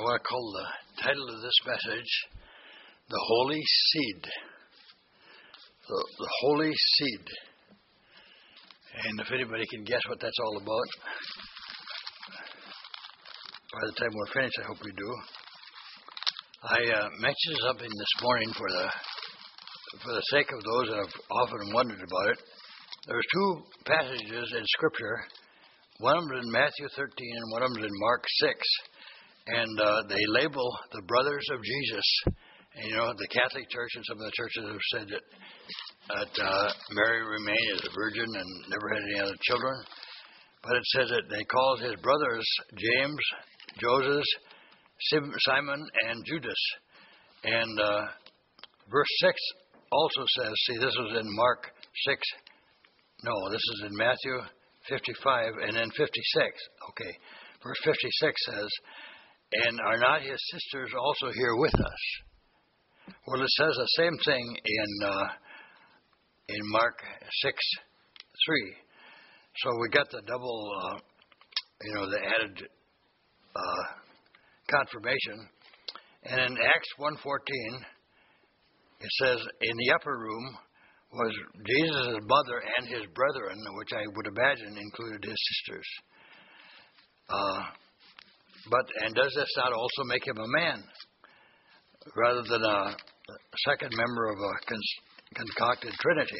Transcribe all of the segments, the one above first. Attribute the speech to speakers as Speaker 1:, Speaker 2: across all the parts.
Speaker 1: want to call the title of this message, The Holy Seed. The Holy Seed. And if anybody can guess what that's all about, by the time we're finished, I hope we do. I mentioned something this morning for the sake of those that have often wondered about it. There's two passages in Scripture. One of them is in Matthew 13 and one of them is in Mark 6. And they label the brothers of Jesus. And, you know, the Catholic Church and some of the churches have said that Mary remained as a virgin and never had any other children. But it says that they called his brothers James, Joseph, Simon, and Judas. And verse 6 also says, see, this is in Mark 6. No, this is in Matthew 55 and then 56. Okay. Verse 56 says, and are not his sisters also here with us? Well, it says the same thing in Mark 6:3. So we got the double, the added confirmation. And in Acts 1:14, it says, in the upper room was Jesus' mother and his brethren, which I would imagine included his sisters. And does this not also make him a man, rather than a second member of a concocted Trinity?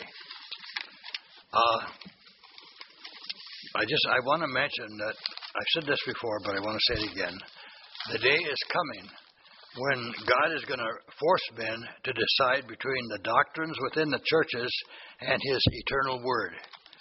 Speaker 1: I want to mention that I've said this before, but I want to say it again. The day is coming when God is going to force men to decide between the doctrines within the churches and His eternal Word.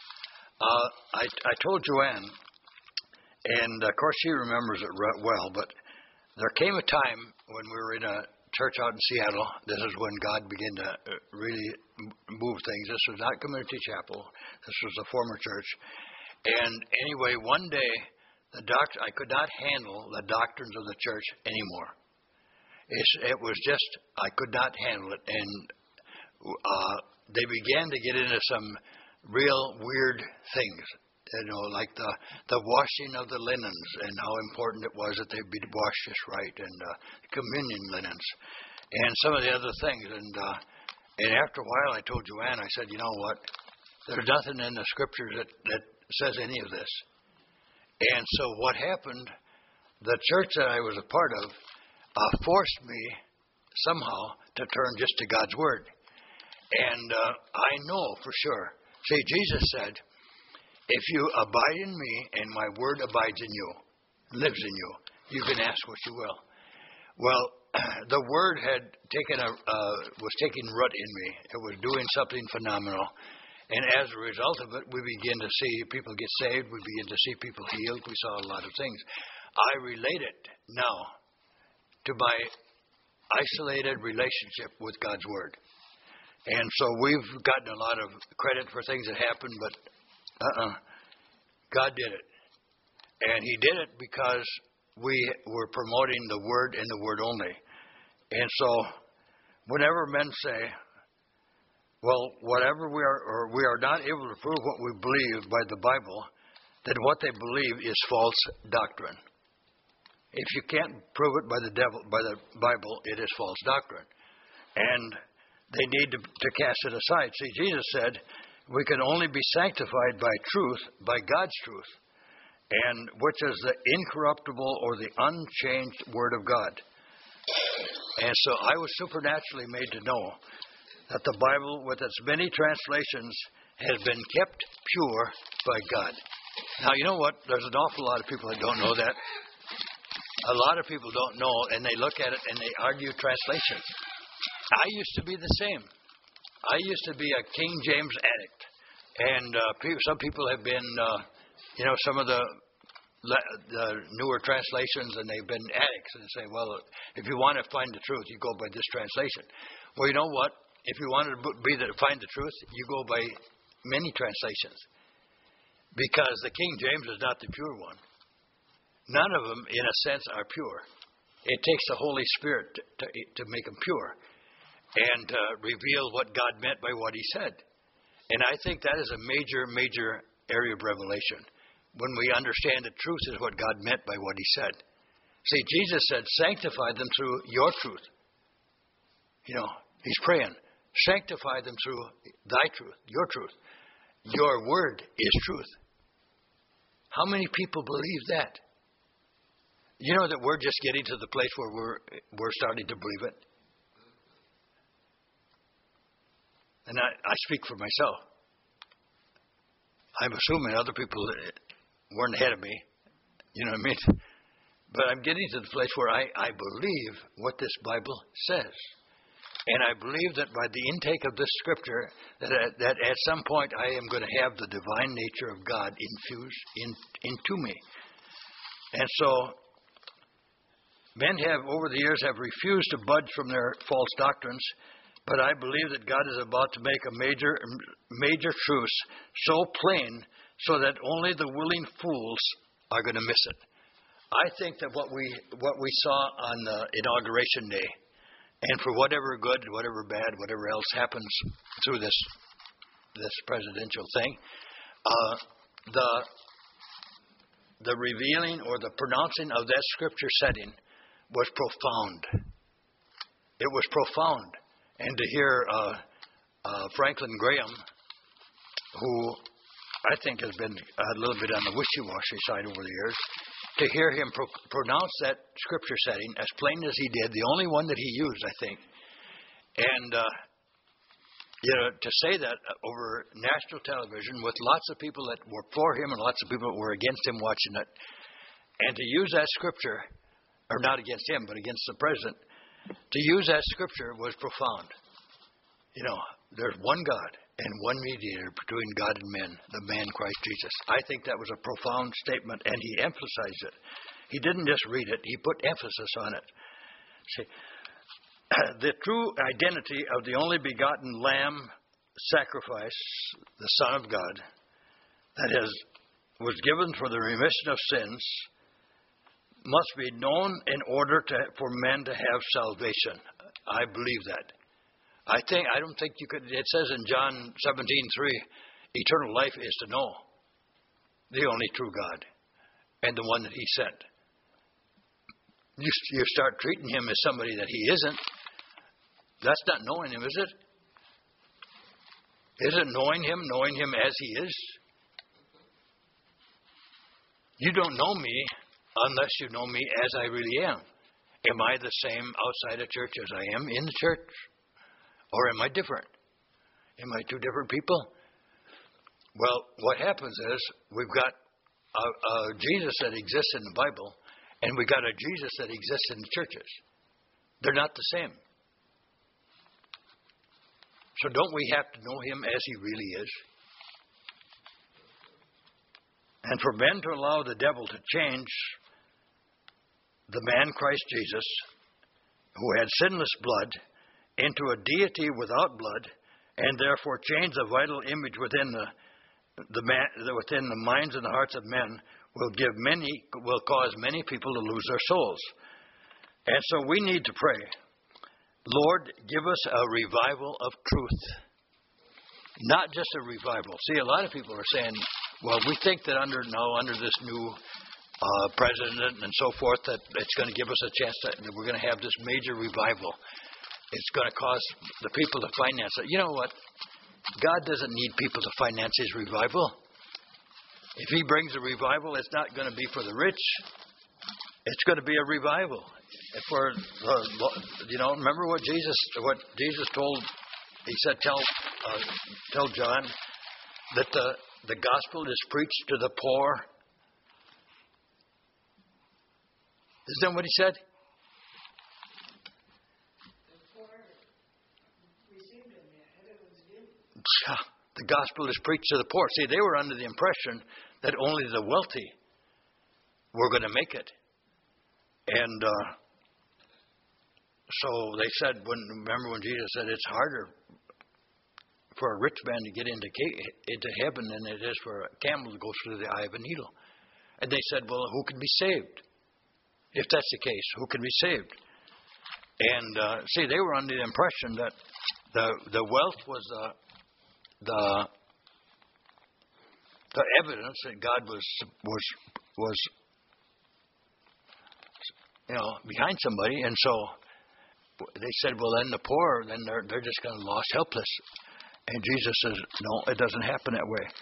Speaker 1: I told Joanne, and of course she remembers it well, but there came a time when we were in a church out in Seattle. This is when God began to really move things. This was not Community Chapel. This was a former church. And anyway, one day, I could not handle the doctrines of the church anymore. It was just, I could not handle it. And they began to get into some real weird things. Like the washing of the linens and how important it was that they be washed just right, and communion linens, and some of the other things. And after a while, I told Joanne, I said, you know what? There's nothing in the Scriptures that says any of this. And so what happened, the church that I was a part of forced me somehow to turn just to God's Word. And I know for sure. See, Jesus said, if you abide in me and my word abides in you, lives in you, you can ask what you will. Well, the word was taking root in me. It was doing something phenomenal. And as a result of it, we begin to see people get saved. We begin to see people healed. We saw a lot of things. I relate it now to my isolated relationship with God's Word. And so we've gotten a lot of credit for things that happened, but God did it. And He did it because we were promoting the Word and the Word only. And so whenever men say, well, whatever we are not able to prove what we believe by the Bible, then what they believe is false doctrine. If you can't prove it by the Bible, it is false doctrine. And they need to cast it aside. See, Jesus said, we can only be sanctified by truth, by God's truth, and which is the incorruptible or the unchanged Word of God. And so I was supernaturally made to know that the Bible, with its many translations, has been kept pure by God. Now, you know what? There's an awful lot of people that don't know that. A lot of people don't know, and they look at it and they argue translations. I used to be the same. I used to be a King James addict, and some people have been, some of the newer translations, and they've been addicts, and they say, well, if you want to find the truth, you go by this translation. Well, you know what? If you want to find the truth, you go by many translations, because the King James is not the pure one. None of them, in a sense, are pure. It takes the Holy Spirit to make them pure and reveal what God meant by what He said. And I think that is a major, major area of revelation, when we understand that truth is what God meant by what He said. See, Jesus said, sanctify them through your truth. He's praying, sanctify them through thy truth, your truth. Your word is truth. How many people believe that? You know that we're just getting to the place where we're starting to believe it. And I speak for myself. I'm assuming other people weren't ahead of me. You know what I mean? But I'm getting to the place where I believe what this Bible says. And I believe that by the intake of this scripture, that at some point I am going to have the divine nature of God infused into me. And so, men have, over the years, have refused to budge from their false doctrines, but I believe that God is about to make a major truce so plain so that only the willing fools are going to miss it. I think that what we saw on the inauguration day, and for whatever good, whatever bad, whatever else happens through this presidential thing, the revealing or the pronouncing of that scripture setting was profound. It was profound. And to hear Franklin Graham, who I think has been a little bit on the wishy-washy side over the years, to hear him pronounce that scripture setting as plain as he did, the only one that he used, I think, and to say that over national television with lots of people that were for him and lots of people that were against him watching it, and to use that scripture, or not against him, but against the president, to use that scripture was profound. There's one God and one mediator between God and men, the man Christ Jesus. I think that was a profound statement, and he emphasized it. He didn't just read it, he put emphasis on it. See, the true identity of the only begotten Lamb sacrifice, the Son of God, that was given for the remission of sins, must be known in order for men to have salvation. I believe that. I don't think you could. It says in John 17:3, eternal life is to know the only true God and the one that he sent. You start treating him as somebody that he isn't. That's not knowing him, is it? Isn't knowing him as he is? You don't know me unless you know me as I really am. Am I the same outside of church as I am in the church? Or am I different? Am I two different people? Well, what happens is we've got a Jesus that exists in the Bible, and we've got a Jesus that exists in the churches. They're not the same. So don't we have to know him as he really is? And for men to allow the devil to change the man Christ Jesus, who had sinless blood, into a deity without blood, and therefore change the vital image within the minds and the hearts of men, will cause many people to lose their souls. And so we need to pray, Lord, give us a revival of truth. Not just a revival. See, a lot of people are saying, well, we think that under this new president and so forth, that it's going to give us a chance that we're going to have this major revival. It's going to cause the people to finance it. You know what? God doesn't need people to finance his revival. If he brings a revival, it's not going to be for the rich. It's going to be a revival. Remember what Jesus told? He said, tell John that the gospel is preached to the poor. Isn't that what he said? The gospel is preached to the poor. See, they were under the impression that only the wealthy were going to make it. And so they said, remember when Jesus said it's harder for a rich man to get into heaven than it is for a camel to go through the eye of a needle. And they said, well, who can be saved? If that's the case, who can be saved? And see, they were under the impression that the wealth was the evidence that God was behind somebody. And so they said, well, then the poor, then they're just kind of lost, helpless. And Jesus says, no, it doesn't happen that way.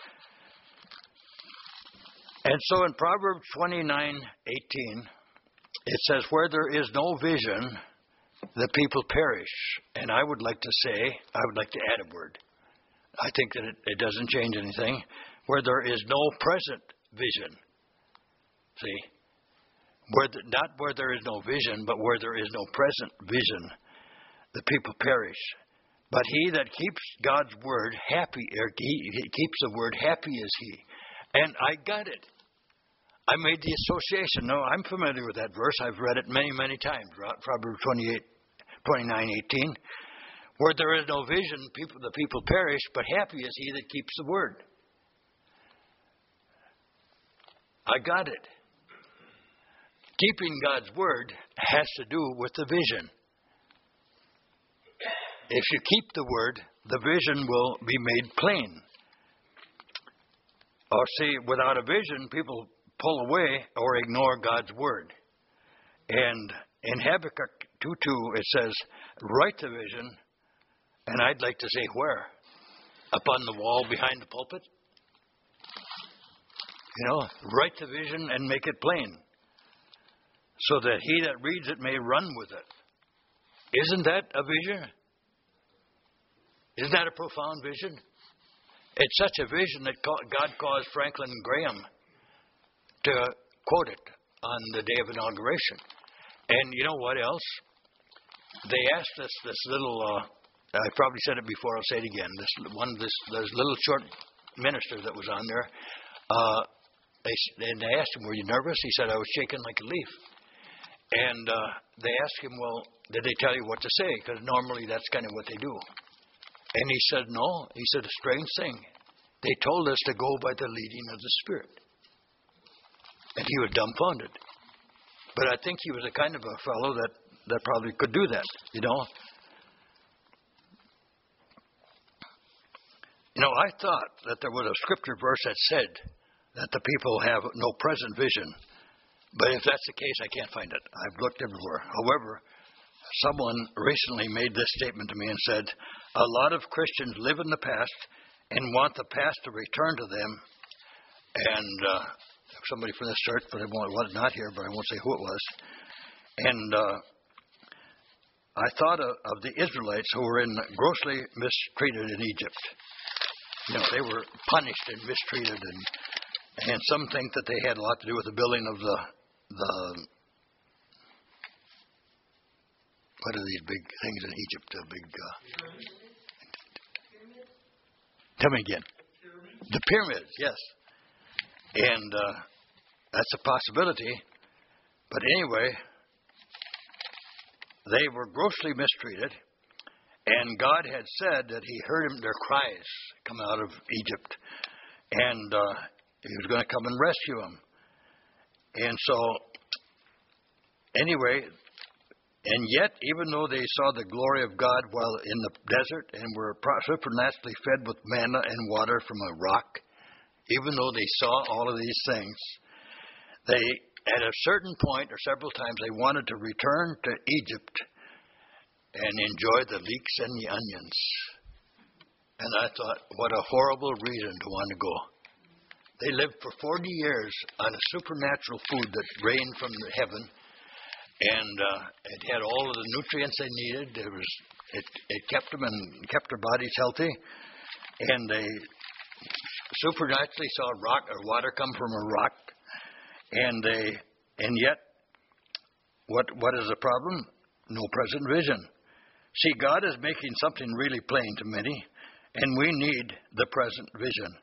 Speaker 1: And so in Proverbs 29:18, it says, where there is no vision, the people perish. And I would like to add a word. I think that it doesn't change anything. Where there is no present vision. See? Not where there is no vision, but where there is no present vision, the people perish. But he that keeps God's word, happy, or he keeps the word, happy is he. And I got it. I made the association. No, I'm familiar with that verse. I've read it many, many times. Proverbs 29:18. Where there is no vision, the people perish, but happy is he that keeps the word. I got it. Keeping God's word has to do with the vision. If you keep the word, the vision will be made plain. Or see, without a vision, people pull away or ignore God's word. And in Habakkuk 2:2, it says, write the vision, and I'd like to say where? Up on the wall behind the pulpit? Write the vision and make it plain, so that he that reads it may run with it. Isn't that a vision? Isn't that a profound vision? It's such a vision that God caused Franklin Graham to quote it on the day of inauguration. And you know what else? They asked us this little, I probably said it before, I'll say it again, this little short minister that was on there, and they asked him, were you nervous? He said, I was shaking like a leaf. And they asked him, well, did they tell you what to say? Because normally that's kind of what they do. And he said, no. He said, a strange thing. They told us to go by the leading of the Spirit. And he was dumbfounded. But I think he was a kind of a fellow that probably could do that, I thought that there was a scripture verse that said that the people have no present vision. But if that's the case, I can't find it. I've looked everywhere. However, someone recently made this statement to me and said, a lot of Christians live in the past and want the past to return to them. And somebody from this church, but not here, but I won't say who it was. And I thought of the Israelites who were grossly mistreated in Egypt. They were punished and mistreated, and some think that they had a lot to do with the building of the what are these big things in Egypt? Tell me again. The pyramids, yes. And that's a possibility. But anyway, they were grossly mistreated. And God had said that he heard their cries come out of Egypt. And he was going to come and rescue them. And so, anyway, and yet, even though they saw the glory of God while in the desert and were supernaturally fed with manna and water from a rock, even though they saw all of these things, they, at a certain point or several times, they wanted to return to Egypt and enjoy the leeks and the onions. And I thought, what a horrible reason to want to go. They lived for 40 years on a supernatural food that rained from heaven, and it had all of the nutrients they needed. It kept them and kept their bodies healthy, and they supernaturally saw rock or water come from a rock, and yet, what is the problem? No present vision. See, God is making something really plain to many, and we need the present vision.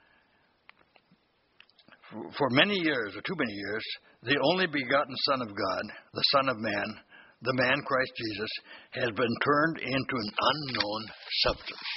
Speaker 1: For many years, or too many years, the only begotten Son of God, the Son of Man, the man Christ Jesus, has been turned into an unknown substance.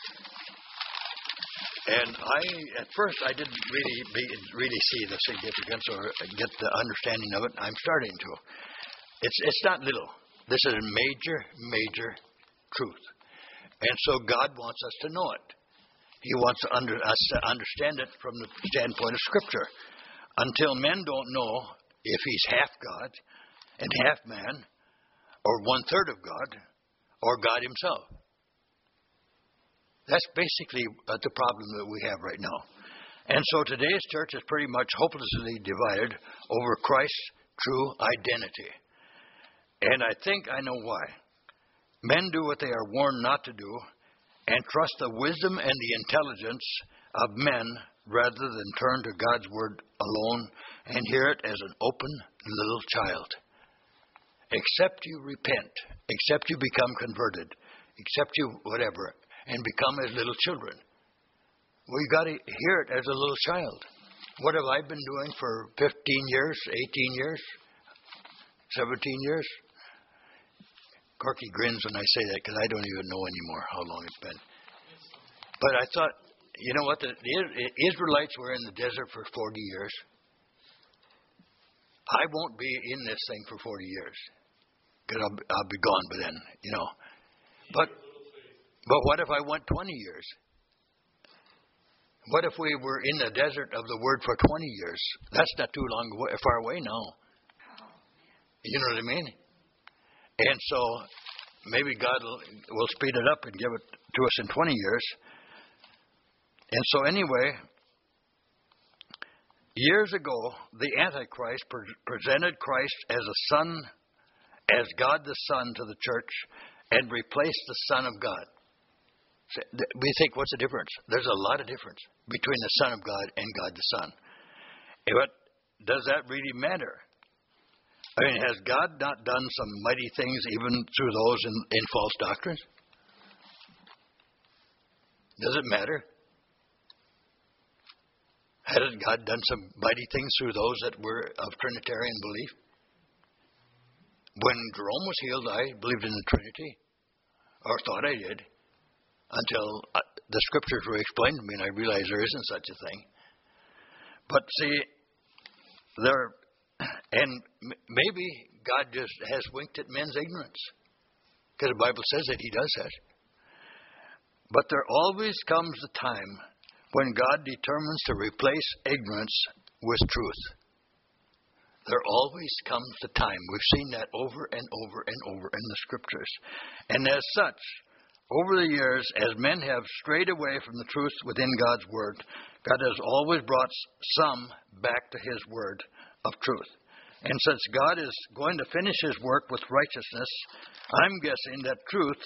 Speaker 1: And at first I didn't really see the significance or get the understanding of it. I'm starting to. It's not little. This is a major truth. And so God wants us to know it. He wants us to understand it from the standpoint of Scripture. Until men don't know if he's half God and half man, or 1/3 of God, or God himself. That's basically the problem that we have right now. And so today's church is pretty much hopelessly divided over Christ's true identity. And I think I know why. Men do what they are warned not to do and trust the wisdom and the intelligence of men rather than turn to God's word alone and hear it as an open little child. Except you repent, except you become converted, except you whatever, and become as little children. Well, you got to hear it as a little child. What have I been doing for 15 years, 18 years, 17 years? Corky grins when I say that because I don't even know anymore how long it's been. But I thought, you know what? The Israelites were in the desert for 40 years. I won't be in this thing for 40 years because I'll be gone by then, you know. But what if I went 20 years? What if we were in the desert of the Word for 20 years? That's not too far away now. You know what I mean? And so maybe God will speed it up and give it to us in 20 years. And so anyway, years ago, the Antichrist presented Christ as a son, as God the Son to the church, and replaced the Son of God. We think, what's the difference? There's a lot of difference between the Son of God and God the Son. But does that really matter? I mean, has God not done some mighty things even through those in false doctrines? Does it matter? Has God done some mighty things through those that were of Trinitarian belief? When Jerome was healed, I believed in the Trinity, or thought I did, until the scriptures were explained to me and I realized there isn't such a thing. But see, maybe God just has winked at men's ignorance, because the Bible says that he does that. But there always comes a time when God determines to replace ignorance with truth. There always comes a time. We've seen that over and over and over in the scriptures. And as such, over the years, as men have strayed away from the truth within God's word, God has always brought some back to his word of truth. And since God is going to finish his work with righteousness, I'm guessing that truth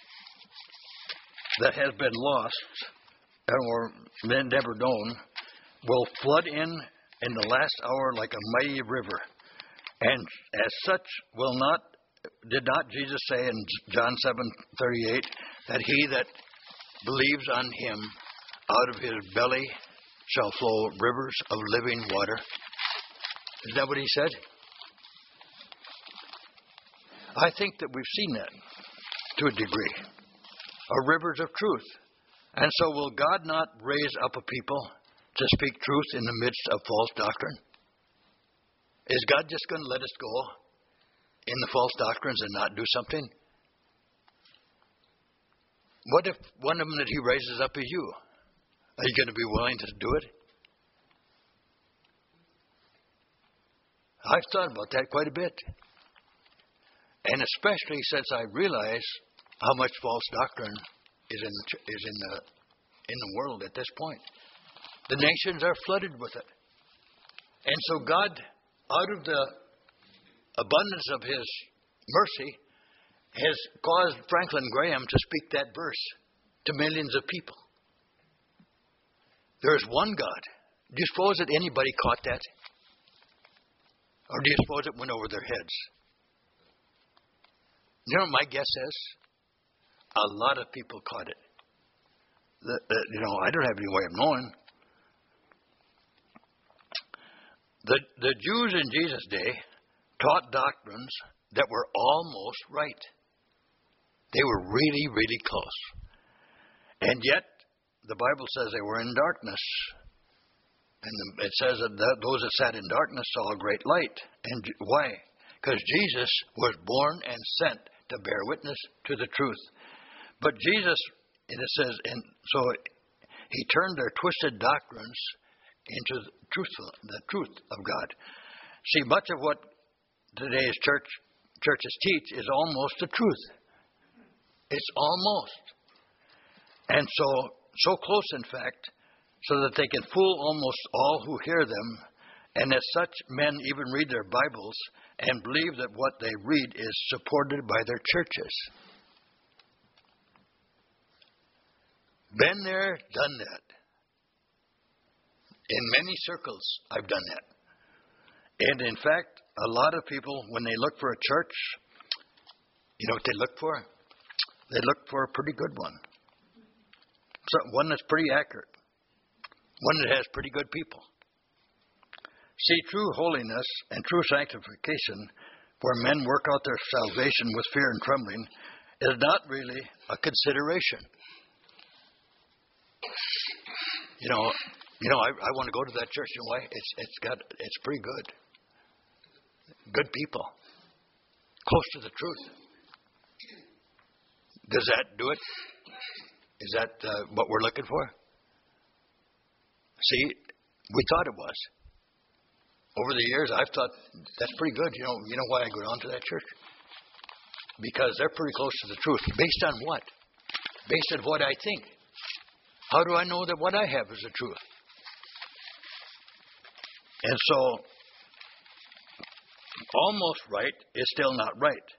Speaker 1: that has been lost or never known will flood in the last hour like a mighty river. And as such did not Jesus say in John 7:38 that he that believes on him, out of his belly shall flow rivers of living water? Is that what he said? I think that we've seen that to a degree. Are rivers of truth. And so will God not raise up a people to speak truth in the midst of false doctrine? Is God just going to let us go in the false doctrines and not do something? What if one of them that he raises up is you? Are you going to be willing to do it? I've thought about that quite a bit. And especially since I realize how much false doctrine is in the world at this point. The nations are flooded with it. And so God, out of the abundance of his mercy, has caused Franklin Graham to speak that verse to millions of people. There is one God. Do you suppose that anybody caught that? Or do you suppose it went over their heads? You know what my guess is? A lot of people caught it. I don't have any way of knowing. The Jews in Jesus' day taught doctrines that were almost right. They were really, really close. And yet, the Bible says they were in darkness. And it says that those that sat in darkness saw a great light. And why? Because Jesus was born and sent to bear witness to the truth. But Jesus, and it says, and so he turned their twisted doctrines into the truth of God. See, much of what today's churches teach is almost the truth. It's almost. And so close, in fact, so that they can fool almost all who hear them. And as such, men even read their Bibles and believe that what they read is supported by their churches. Been there, done that. In many circles, I've done that. And in fact, a lot of people, when they look for a church, you know what they look for? They look for a pretty good one. So one that's pretty accurate. One that has pretty good people. See, true holiness and true sanctification, where men work out their salvation with fear and trembling, is not really a consideration. You know, I want to go to that church. You know why? It's pretty good. Good people. Close to the truth. Does that do it? Is that what we're looking for? See, we thought it was. Over the years, I've thought that's pretty good. You know why I go down to that church? Because they're pretty close to the truth. Based on what? Based on what I think. How do I know that what I have is the truth? And so, almost right is still not right.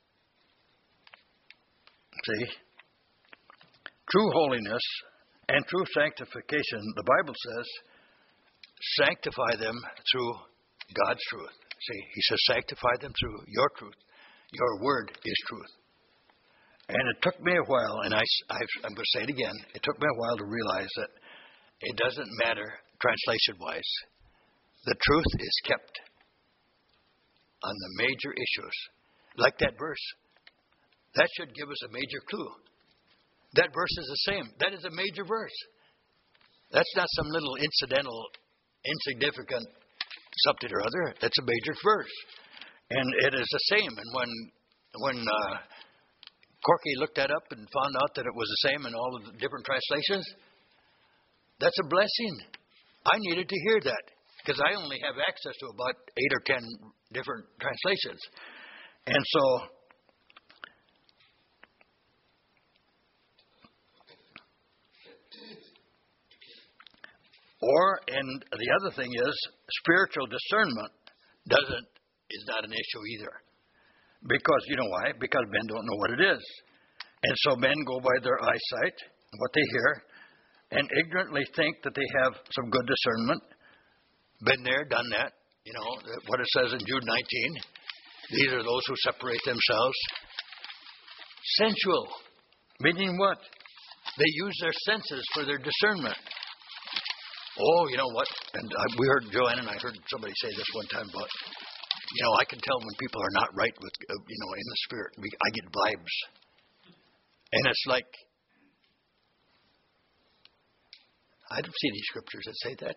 Speaker 1: See? True holiness and true sanctification, the Bible says, sanctify them through God's truth. See, he says, sanctify them through your truth. Your word is truth. And it took me a while, and I'm going to say it again, it took me a while to realize that it doesn't matter translation-wise. The truth is kept on the major issues. Like that verse. That should give us a major clue. That verse is the same. That is a major verse. That's not some little incidental, insignificant something or other. That's a major verse. And it is the same. And when Corky looked that up and found out that it was the same in all of the different translations, that's a blessing. I needed to hear that because I only have access to about 8 or 10 different translations. And so, and the other thing is, spiritual discernment is not an issue either. Because, you know why? Because men don't know what it is. And so men go by their eyesight, what they hear, and ignorantly think that they have some good discernment. Been there, done that. You know, what it says in Jude 19. These are those who separate themselves. Sensual. Meaning what? They use their senses for their discernment. Oh, you know what? And we heard, Joanne and I heard somebody say this one time about, I can tell when people are not right with, in the spirit. I get vibes. And it's like, I don't see any scriptures that say that.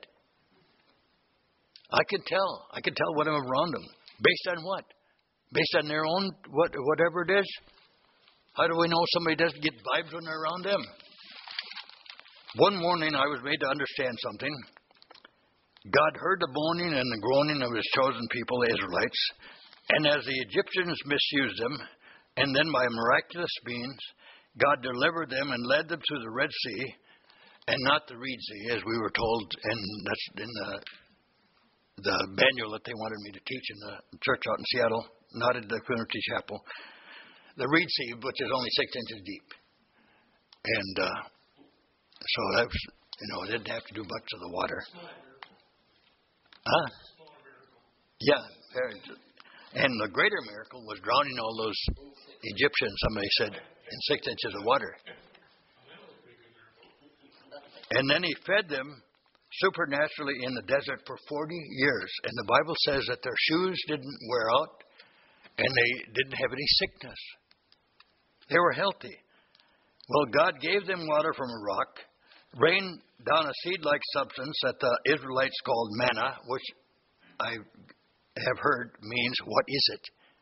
Speaker 1: I can tell when I'm around them. Based on what? Based on their own, whatever it is. How do we know somebody doesn't get vibes when they're around them? One morning I was made to understand something. God heard the moaning and the groaning of his chosen people, the Israelites, and as the Egyptians misused them, and then by miraculous means, God delivered them and led them through the Red Sea, and not the Reed Sea, as we were told, and that's in the manual that they wanted me to teach in the church out in Seattle, not in the Community Chapel. The Reed Sea, which is only 6 inches deep. And so that was, it didn't have to do much of the water. Huh? Yeah. And the greater miracle was drowning all those Egyptians, somebody said, in 6 inches of water. And then he fed them supernaturally in the desert for 40 years. And the Bible says that their shoes didn't wear out and they didn't have any sickness. They were healthy. Well, God gave them water from a rock, rained down a seed-like substance that the Israelites called manna, which I have heard means, what is it?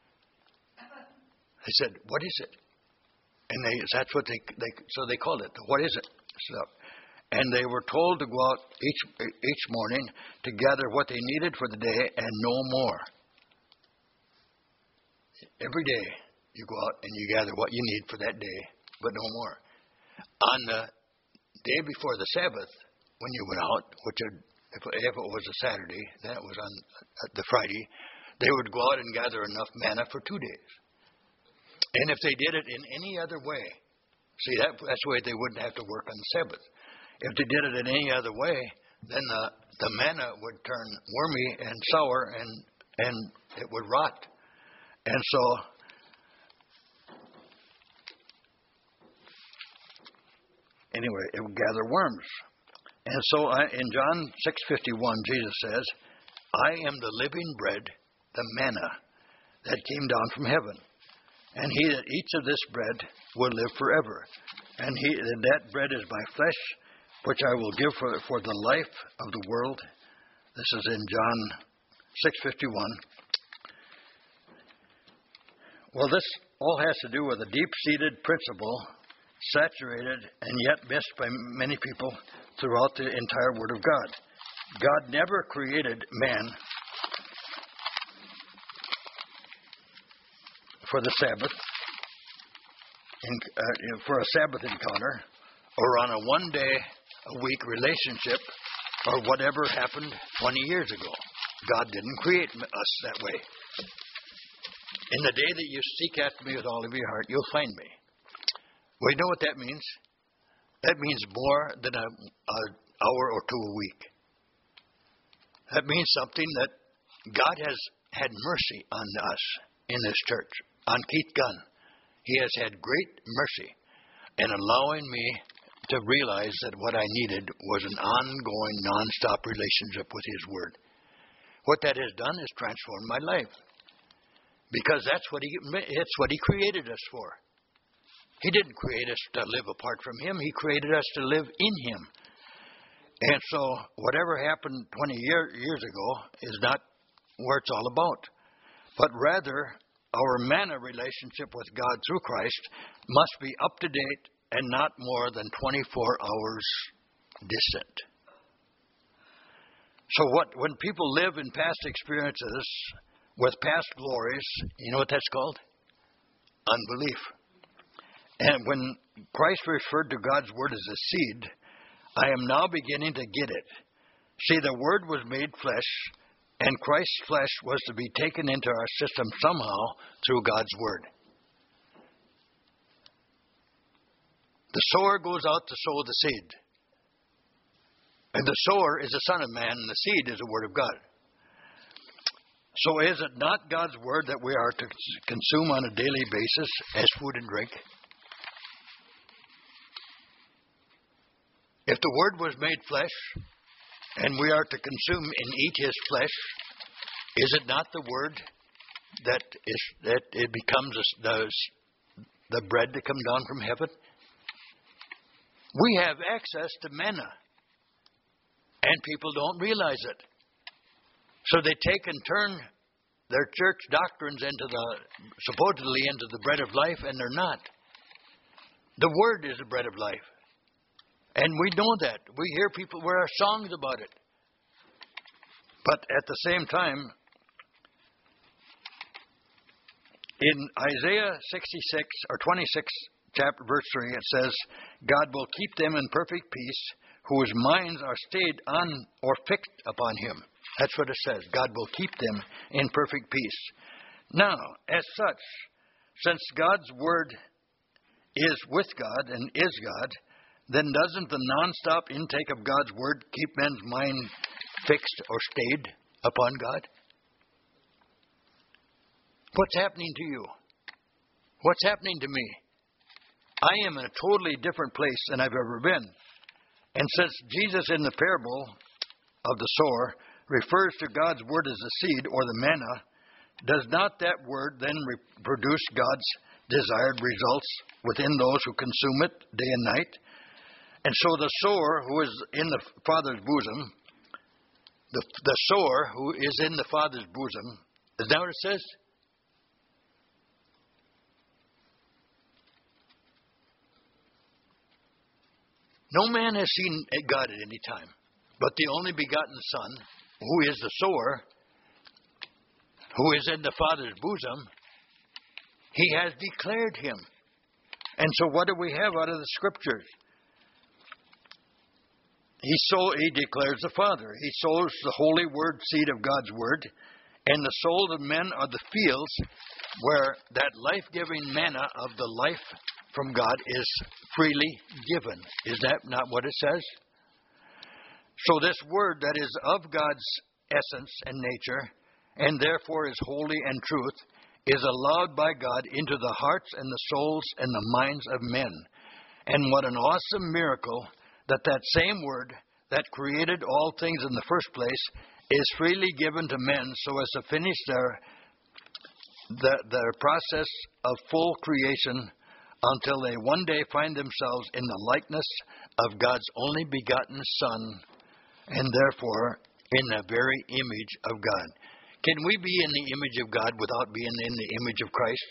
Speaker 1: They said, what is it? And that's what they called it. What is it? Stuff. And they were told to go out each morning to gather what they needed for the day and no more. every day you go out and you gather what you need for that day, but no more. On the day before the Sabbath, when you went out, which if it was a Saturday, then it was on the Friday, they would go out and gather enough manna for 2 days. And if they did it in any other way, see, that's the way they wouldn't have to work on the Sabbath. If they did it in any other way, then the manna would turn wormy and sour, and it would rot. And so, anyway, it would gather worms. And so in John 6:51, Jesus says, I am the living bread, the manna, that came down from heaven. And he that eats of this bread will live forever. And that bread is my flesh, which I will give for the life of the world. This is in John 6:51. Well, this all has to do with a deep-seated principle, saturated and yet missed by many people throughout the entire Word of God. God never created man for the Sabbath, for a Sabbath encounter, or on a one-day-a-week relationship, or whatever happened 20 years ago. God didn't create us that way. In the day that you seek after me with all of your heart, you'll find me. Well, you know what that means? That means more than an hour or two a week. That means something that God has had mercy on us in this church. On Keith Gunn, He has had great mercy in allowing me to realize that what I needed was an ongoing, non-stop relationship with His Word. What that has done is transformed my life. Because that's what He created us for. He didn't create us to live apart from Him. He created us to live in Him. And so whatever happened 20 years ago is not where it's all about. But rather, our manna relationship with God through Christ must be up to date and not more than 24 hours distant. So when people live in past experiences with past glories, you know what that's called? Unbelief. And when Christ referred to God's Word as a seed, I am now beginning to get it. See, the Word was made flesh, and Christ's flesh was to be taken into our system somehow through God's Word. The sower goes out to sow the seed. And the sower is the Son of Man, and the seed is the Word of God. So is it not God's Word that we are to consume on a daily basis as food and drink? If the Word was made flesh, and we are to consume and eat His flesh, is it not the Word that it becomes the bread that comes down from heaven? We have access to manna, and people don't realize it. So they take and turn their church doctrines supposedly into the bread of life, and they're not. The Word is the bread of life. And we know that. We hear people wear songs about it. But at the same time, in Isaiah 66 or 26, chapter verse 3, it says, God will keep them in perfect peace, whose minds are stayed on or fixed upon Him. That's what it says. God will keep them in perfect peace. Now, as such, since God's Word is with God and is God, then doesn't the non-stop intake of God's Word keep men's mind fixed or stayed upon God? What's happening to you? What's happening to me? I am in a totally different place than I've ever been. And since Jesus in the parable of the sower refers to God's Word as the seed or the manna, does not that Word then produce God's desired results within those who consume it day and night? And so the sower who is in the Father's bosom, the sower who is in the Father's bosom, is that what it says? No man has seen God at any time, but the only begotten Son, who is the sower, who is in the Father's bosom, He has declared him. And so what do we have out of the Scriptures? He declares the Father. He sows the holy word, seed of God's word, and the souls of men are the fields where that life-giving manna of the life from God is freely given. Is that not what it says? So this word that is of God's essence and nature, and therefore is holy and truth, is allowed by God into the hearts and the souls and the minds of men. And what an awesome miracle that that same word that created all things in the first place is freely given to men so as to finish their process of full creation until they one day find themselves in the likeness of God's only begotten Son, and therefore in the very image of God. Can we be in the image of God without being in the image of Christ?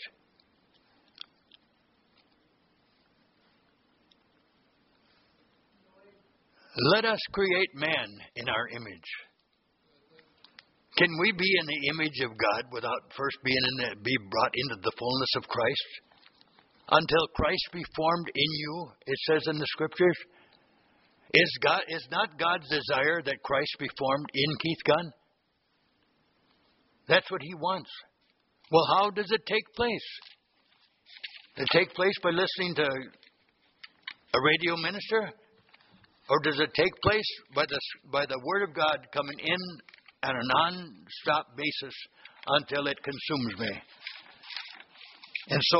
Speaker 1: Let us create man in our image. Can we be in the image of God without first be brought into the fullness of Christ? Until Christ be formed in you, it says in the Scriptures. Is not God's desire that Christ be formed in Keith Gunn? That's what he wants. Well, how does it take place? Does it take place by listening to a radio minister? Or does it take place by the Word of God coming in on a non-stop basis until it consumes me? And so,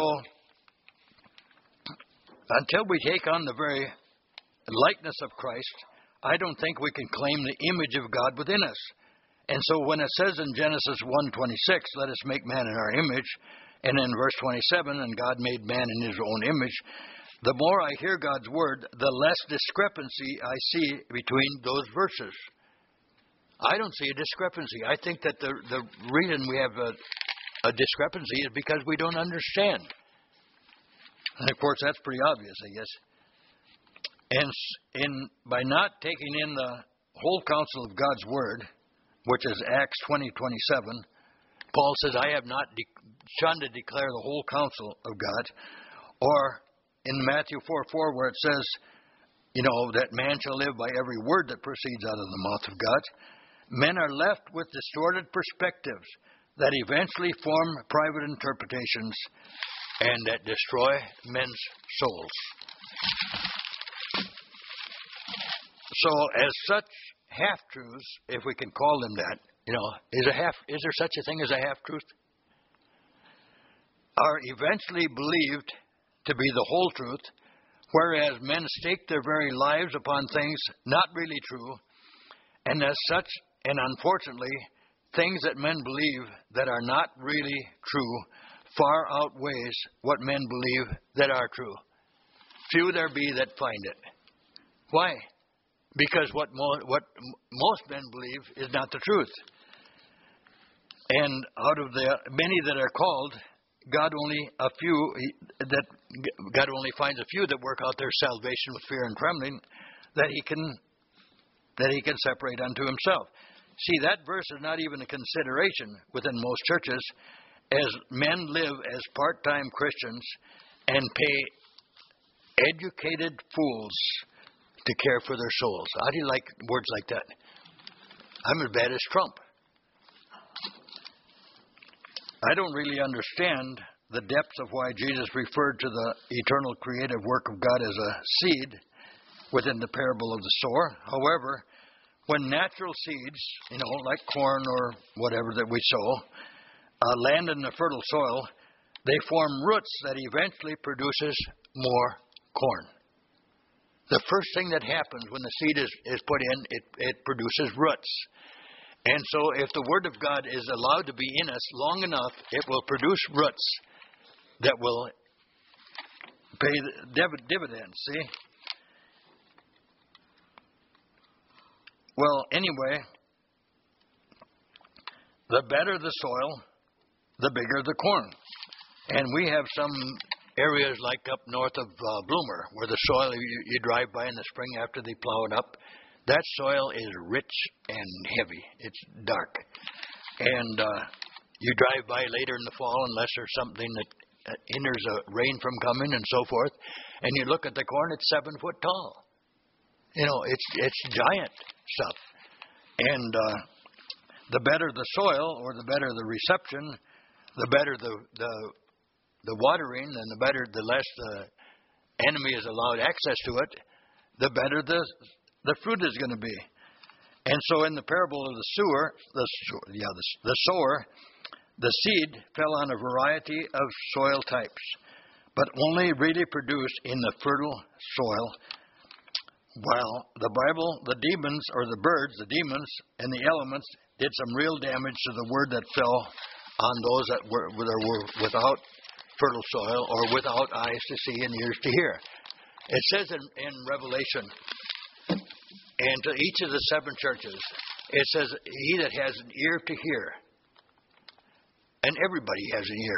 Speaker 1: until we take on the very likeness of Christ, I don't think we can claim the image of God within us. And so when it says in Genesis 1:26, let us make man in our image, and in verse 27, and God made man in his own image, the more I hear God's word, the less discrepancy I see between those verses. I don't see a discrepancy. I think that the reason we have a discrepancy is because we don't understand. And of course, that's pretty obvious, I guess. And by not taking in the whole counsel of God's word, which is Acts 20:27, Paul says, I have not shunned to declare the whole counsel of God. Or in Matthew 4:4, where it says, that man shall live by every word that proceeds out of the mouth of God, men are left with distorted perspectives that eventually form private interpretations and that destroy men's souls. So, as such half-truths, if we can call them that, is there such a thing as a half-truth? Are eventually believed to be the whole truth, whereas men stake their very lives upon things not really true, and as such, and unfortunately, things that men believe that are not really true far outweighs what men believe that are true. Few there be that find it. Why? Because what most men believe is not the truth. And out of the many that are called, God only finds a few that work out their salvation with fear and trembling, that he can separate unto himself. See, that verse is not even a consideration within most churches, as men live as part-time Christians and pay educated fools to care for their souls. How do you like words like that? I'm as bad as Trump. I don't really understand the depths of why Jesus referred to the eternal creative work of God as a seed within the parable of the sower. However, when natural seeds, like corn or whatever that we sow, land in the fertile soil, they form roots that eventually produces more corn. The first thing that happens when the seed is put in, it produces roots. And so if the Word of God is allowed to be in us long enough, it will produce roots that will pay dividends, see? Well, anyway, the better the soil, the bigger the corn. And we have some areas like up north of Bloomer, where the soil, you drive by in the spring after they plow it up, that soil is rich and heavy. It's dark. And you drive by later in the fall, unless there's something that hinders the rain from coming and so forth. And you look at the corn, it's 7 foot tall. It's giant stuff. And the better the soil, or the better the reception, the better the watering, and the less the enemy is allowed access to it, the better the fruit is going to be. And so in the parable of the sower, the seed fell on a variety of soil types, but only really produced in the fertile soil. While the Bible, the demons, or the birds, the demons, and the elements did some real damage to the word that fell on those that were without fertile soil, or without eyes to see and ears to hear. It says in Revelation, and to each of the 7 churches, it says, he that has an ear to hear. And everybody has an ear.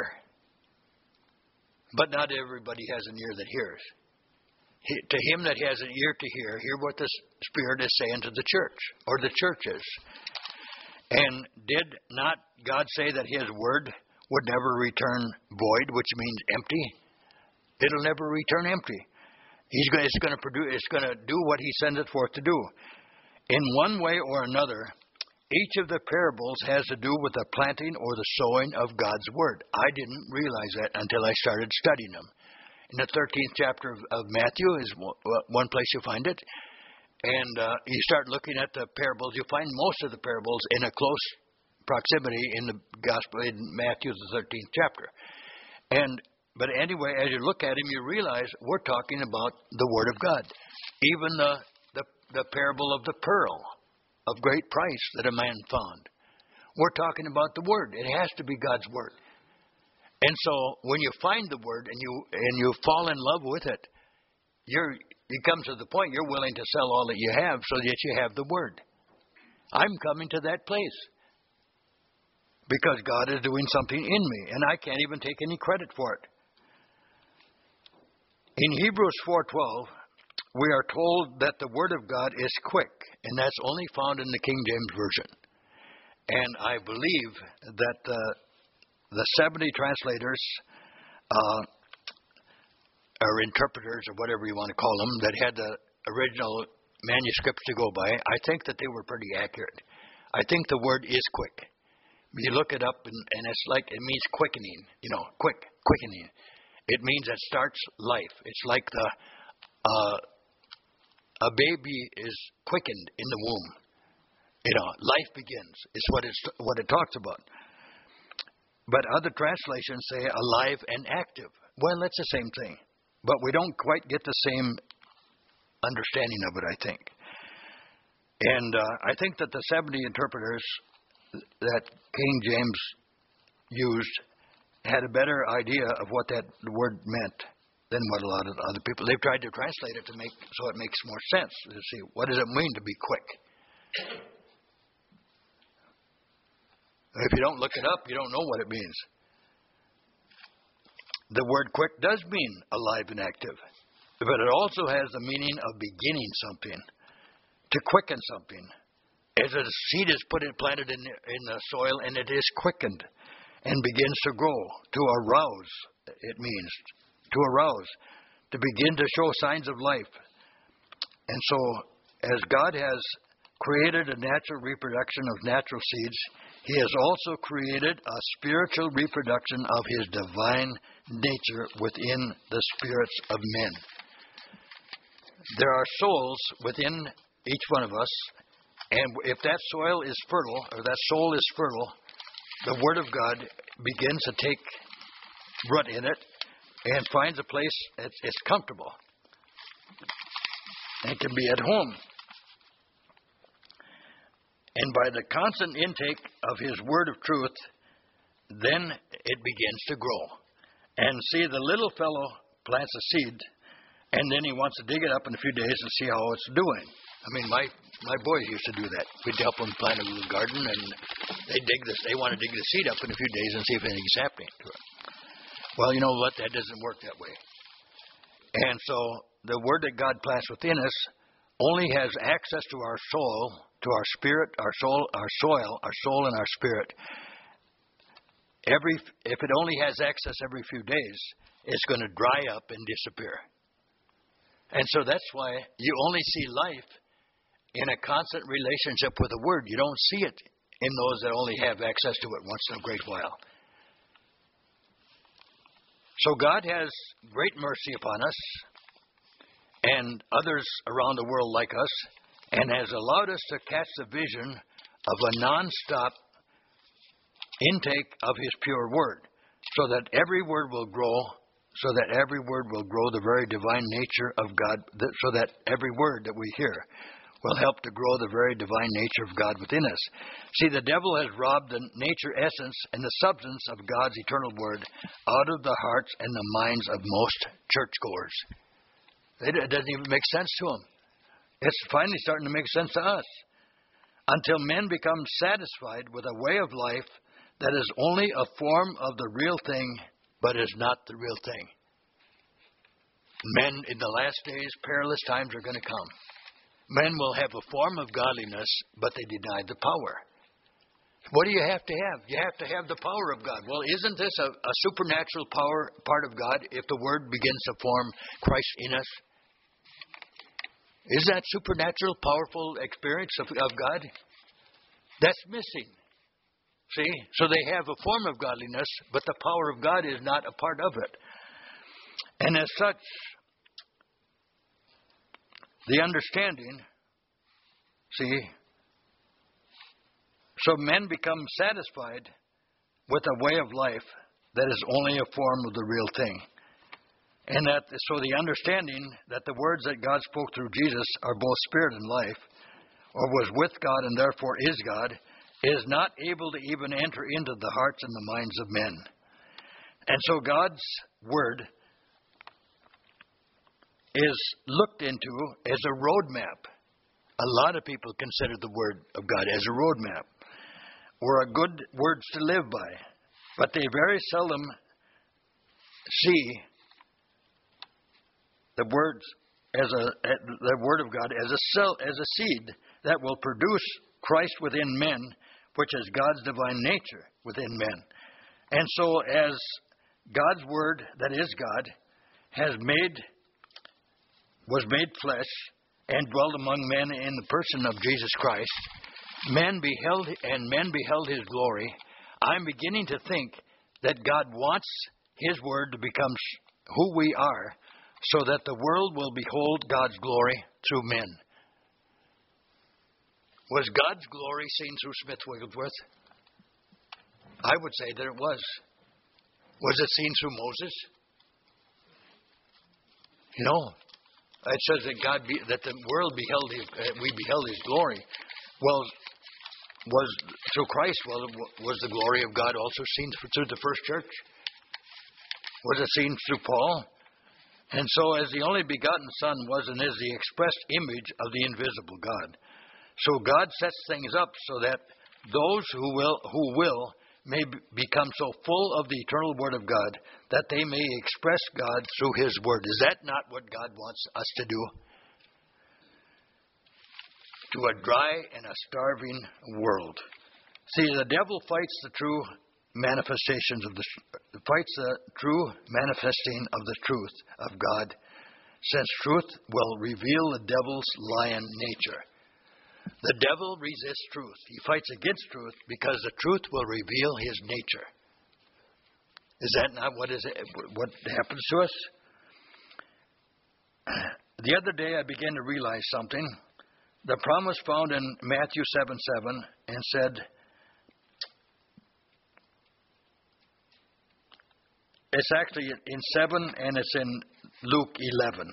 Speaker 1: But not everybody has an ear that hears. To him that has an ear to hear what the Spirit is saying to the church, or the churches. And did not God say that his word would never return void, which means empty? It'll never return empty. It's going to do what he sends it forth to do. In one way or another, each of the parables has to do with the planting or the sowing of God's word. I didn't realize that until I started studying them. In the 13th chapter of Matthew is one place you find it. And you start looking at the parables, you find most of the parables in a close proximity in the gospel in Matthew, the 13th chapter. But anyway, as you look at him, you realize we're talking about the Word of God. Even the parable of the pearl of great price that a man found. We're talking about the Word. It has to be God's Word. And so when you find the Word and you fall in love with it, it comes to the point you're willing to sell all that you have so that you have the Word. I'm coming to that place because God is doing something in me, and I can't even take any credit for it. In Hebrews 4:12, we are told that the Word of God is quick, and that's only found in the King James Version. And I believe that the 70 translators, or interpreters, or whatever you want to call them, that had the original manuscripts to go by, I think that they were pretty accurate. I think the word is quick. You look it up, and it's like, it means quickening, quickening. It means it starts life. It's like a baby is quickened in the womb. Life begins. It's what it talks about. But other translations say alive and active. Well, it's the same thing. But we don't quite get the same understanding of it, I think. And I think that the 70 interpreters that King James used had a better idea of what that word meant than what a lot of other people. They've tried to translate it so it makes more sense to see what does it mean to be quick. If you don't look it up, you don't know what it means. The word quick does mean alive and active, but it also has the meaning of beginning something, to quicken something. As a seed is planted in the soil, and it is quickened and begins to grow, to arouse, it means, to arouse, to begin to show signs of life. And so, as God has created a natural reproduction of natural seeds, He has also created a spiritual reproduction of His divine nature within the spirits of men. There are souls within each one of us, and if that soil is fertile, or that soul is fertile, the Word of God begins to take root in it and finds a place it's comfortable and can be at home. And by the constant intake of His word of truth, then it begins to grow. And see, the little fellow plants a seed, and then he wants to dig it up in a few days and see how it's doing. I mean, my boys used to do that. We'd help them plant a little garden, and they want to dig the seed up in a few days and see if anything's happening to it. Well, you know what? That doesn't work that way. And so the word that God plants within us only has access to our soul, to our spirit, our soul and our spirit, if it only has access every few days, it's going to dry up and disappear. And so that's why you only see life in a constant relationship with the Word. You don't see it in those that only have access to it once in a great while. So God has great mercy upon us and others around the world like us, and has allowed us to catch the vision of a non-stop intake of His pure Word, so that every word will grow, the very divine nature of God, so that every word that we hear will help to grow the very divine nature of God within us. See, the devil has robbed the nature, essence, and the substance of God's eternal Word out of the hearts and the minds of most churchgoers. It doesn't even make sense to them. It's finally starting to make sense to us. Until men become satisfied with a way of life that is only a form of the real thing, but is not the real thing. Men in the last days, perilous times are going to come. Men will have a form of godliness, but they deny the power. What do you have to have? You have to have the power of God. Well, isn't this a supernatural power part of God if the Word begins to form Christ in us? Is that supernatural, powerful experience of God? That's missing. See? So they have a form of godliness, but the power of God is not a part of it. And as such, the understanding, see, so men become satisfied with a way of life that is only a form of the real thing. And so the understanding that the words that God spoke through Jesus are both spirit and life, or was with God and therefore is God, is not able to even enter into the hearts and the minds of men. And so God's Word is looked into as a roadmap. A lot of people consider the Word of God as a roadmap, or a good words to live by, but they very seldom see the words as the Word of God as a seed that will produce Christ within men, which is God's divine nature within men. And so, as God's Word, that is God, was made flesh and dwelt among men in the person of Jesus Christ, men beheld His glory. I'm beginning to think that God wants His Word to become who we are, so that the world will behold God's glory through men. Was God's glory seen through Smith Wigglesworth? I would say that it was. Was it seen through Moses? No. It says that the world we beheld His glory. Well, was through Christ. Well, was the glory of God also seen through the first church? Was it seen through Paul? And so, as the only begotten Son was and is the expressed image of the invisible God. So God sets things up so that those who will may become so full of the eternal Word of God that they may express God through His Word. Is that not what God wants us to do? To a dry and a starving world. See, the devil fights the true manifesting of the truth of God, since truth will reveal the devil's lion nature. The devil resists truth. He fights against truth because the truth will reveal his nature. Is that not what happens to us? The other day I began to realize something. The promise found in Matthew 7:7 and said, it's actually in 7 and it's in Luke 11,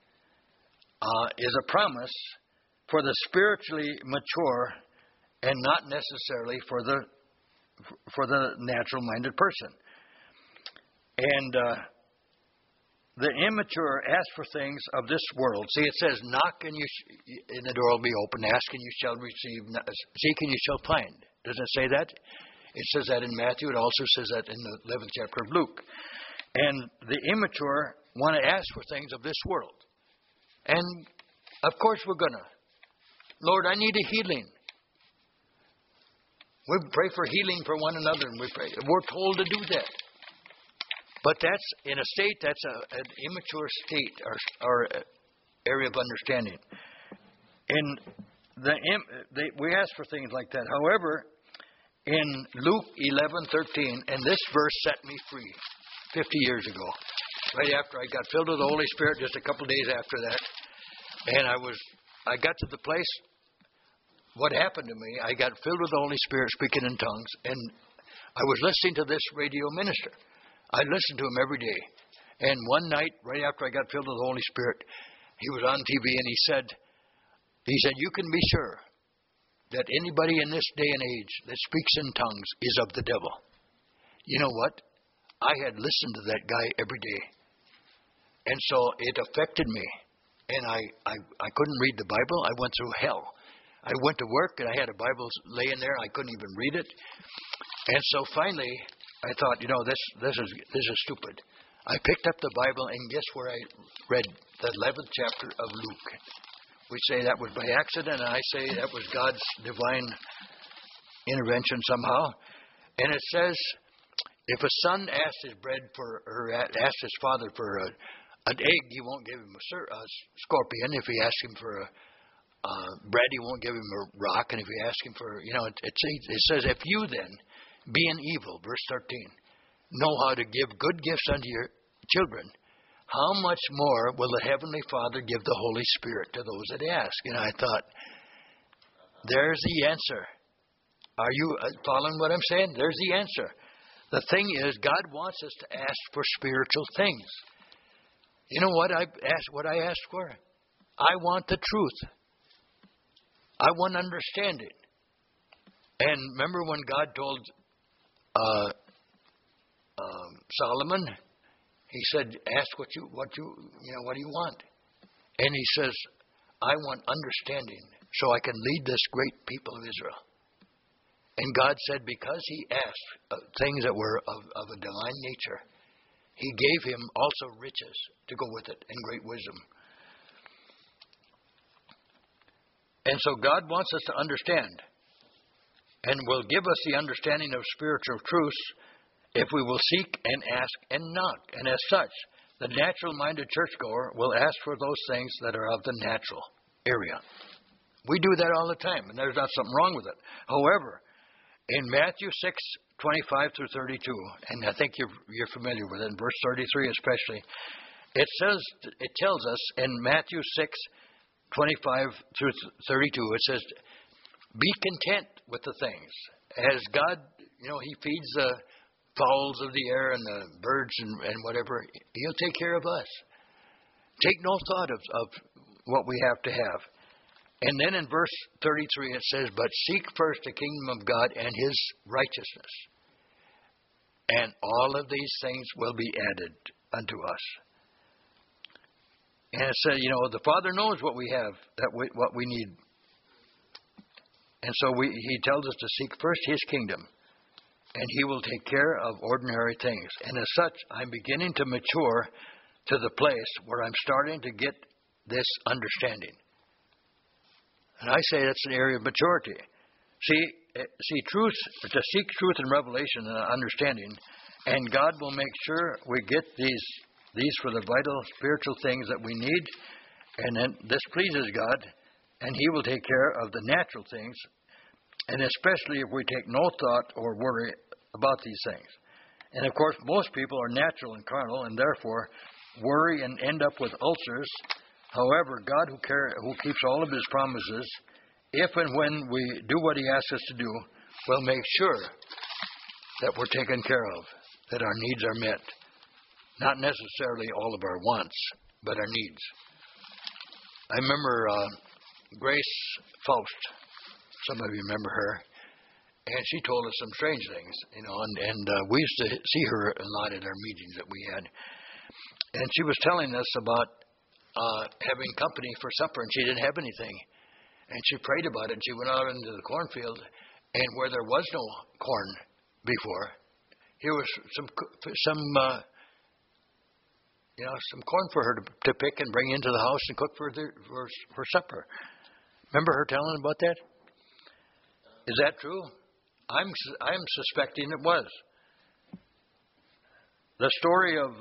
Speaker 1: is a promise for the spiritually mature and not necessarily for the natural-minded person. And the immature ask for things of this world. See, it says, knock and the door will be open. Ask and you shall receive. Seek and you shall find. Doesn't it say that? It says that in Matthew. It also says that in the 11th chapter of Luke. And the immature want to ask for things of this world. And, of course, we're going to. Lord, I need a healing. We pray for healing for one another, and we're told to do that. But that's in a state, that's an immature state or area of understanding. We ask for things like that. However, in Luke 11:13, and this verse set me free 50 years ago, right after I got filled with the Holy Spirit, just a couple days after that, and I got to the place. What happened to me? I got filled with the Holy Spirit, speaking in tongues, and I was listening to this radio minister. I listened to him every day. And one night, right after I got filled with the Holy Spirit, he was on TV and he said, you can be sure that anybody in this day and age that speaks in tongues is of the devil. You know what? I had listened to that guy every day. And so it affected me. And I couldn't read the Bible. I went through hell. I went to work and I had a Bible laying there. I couldn't even read it. And so finally, I thought, this is stupid. I picked up the Bible, and guess where I read the 11th chapter of Luke. We say that was by accident, and I say that was God's divine intervention somehow. And it says, if a son asks his father for an egg, he won't give him a scorpion. If he asks him for bread, he won't give him a rock. And if he asks him for, it says, if you then, being evil, verse 13, know how to give good gifts unto your children, how much more will the Heavenly Father give the Holy Spirit to those that ask? And I thought, there's the answer. Are you following what I'm saying? There's the answer. The thing is, God wants us to ask for spiritual things. You know what I asked for? I want the truth. I want understanding. And remember when God told Solomon, he said, ask what do you want? And he says, I want understanding so I can lead this great people of Israel. And God said, because he asked things that were of a divine nature, he gave him also riches to go with it and great wisdom. And so God wants us to understand, and will give us the understanding of spiritual truths if we will seek and ask and knock. And as such, the natural-minded churchgoer will ask for those things that are of the natural area. We do that all the time, and there's not something wrong with it. However, in Matthew 6:25 through 32, and I think you're familiar with it, in verse 33 especially, it tells us in Matthew 6:25 through 32, it says, be content with the things. As God, he feeds the fowls of the air and the birds and whatever, he'll take care of us. Take no thought of what we have to have. And then in verse 33 it says, but seek first the kingdom of God and his righteousness, and all of these things will be added unto us. And it said, the Father knows what we have, what we need. And so he tells us to seek first his kingdom, and he will take care of ordinary things. And as such, I'm beginning to mature to the place where I'm starting to get this understanding. And I say that's an area of maturity. See truth, to seek truth and revelation and understanding, and God will make sure we get these for the vital spiritual things that we need, and then this pleases God, and he will take care of the natural things, and especially if we take no thought or worry about these things. And of course, most people are natural and carnal, and therefore worry and end up with ulcers. However, God, who keeps all of his promises, if and when we do what he asks us to do, will make sure that we're taken care of, that our needs are met. Not necessarily all of our wants, but our needs. I remember Grace Faust. Some of you remember her. And she told us some strange things, and we used to see her a lot at our meetings that we had. And she was telling us about having company for supper, and she didn't have anything. And she prayed about it, and she went out into the cornfield, and where there was no corn before, here was some corn for her to pick and bring into the house and cook for supper. Remember her telling about that? Is that true? I'm suspecting it was. The story of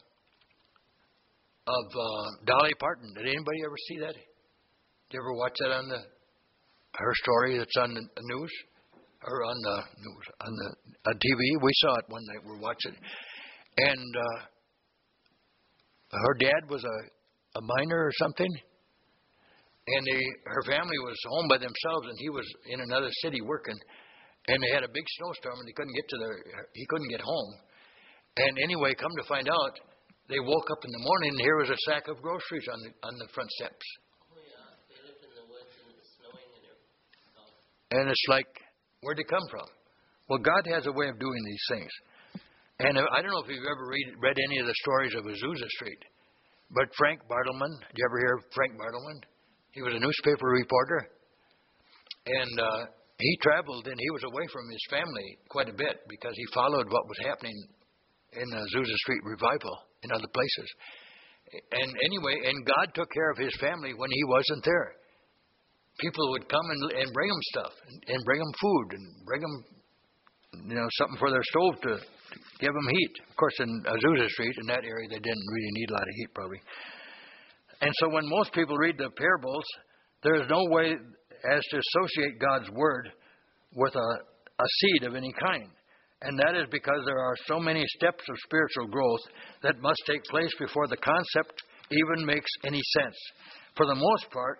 Speaker 1: Dolly Parton. Did anybody ever see that? Did you ever watch that on her story that's on the news? Or on the news, on TV? We saw it one night. We were watching. And her dad was a miner or something. And her family was home by themselves, and he was in another city working. And they had a big snowstorm, and he couldn't get home. And anyway, come to find out, they woke up in the morning, and here was a sack of groceries on the front steps.
Speaker 2: Oh yeah, they lived in the woods and it was snowing and everything.
Speaker 1: And it's like, where'd it come from? Well, God has a way of doing these things. And I don't know if you've ever read any of the stories of Azusa Street, but Frank Bartleman. Did you ever hear of Frank Bartleman? He was a newspaper reporter, and he traveled, and he was away from his family quite a bit because he followed what was happening in the Azusa Street revival in other places. And anyway, and God took care of his family when he wasn't there. People would come and bring them stuff, and bring them food, and bring them, something for their stove to give them heat. Of course, in Azusa Street, in that area, they didn't really need a lot of heat, probably. And so when most people read the parables, there is no way as to associate God's word with a seed of any kind. And that is because there are so many steps of spiritual growth that must take place before the concept even makes any sense. For the most part,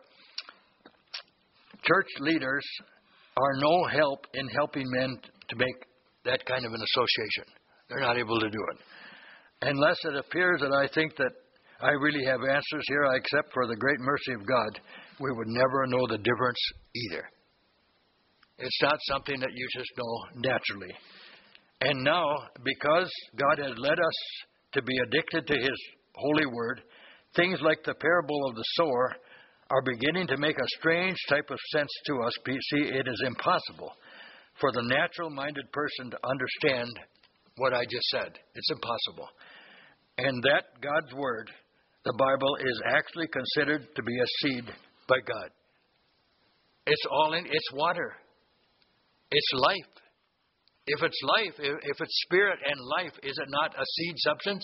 Speaker 1: church leaders are no help in helping men to make that kind of an association. They're not able to do it. Unless it appears that I think that I really have answers here, except for the great mercy of God, we would never know the difference either. It's not something that you just know naturally. And now, because God has led us to be addicted to His holy word, things like the parable of the sower are beginning to make a strange type of sense to us. See, it is impossible for the natural-minded person to understand what I just said. It's impossible. And that God's word, the Bible, is actually considered to be a seed by God. It's water. It's life. If it's life, if it's spirit and life, is it not a seed substance?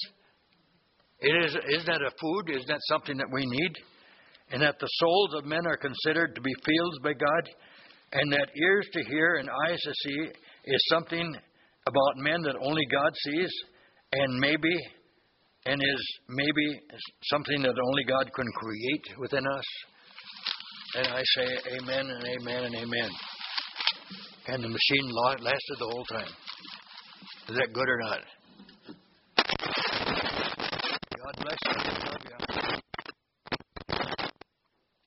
Speaker 1: Isn't that a food? Isn't that something that we need? And that the souls of men are considered to be fields by God, and that ears to hear and eyes to see is something about men that only God sees, and is maybe something that only God can create within us. And I say amen and amen and amen. And the machine lasted the whole time. Is that good or not?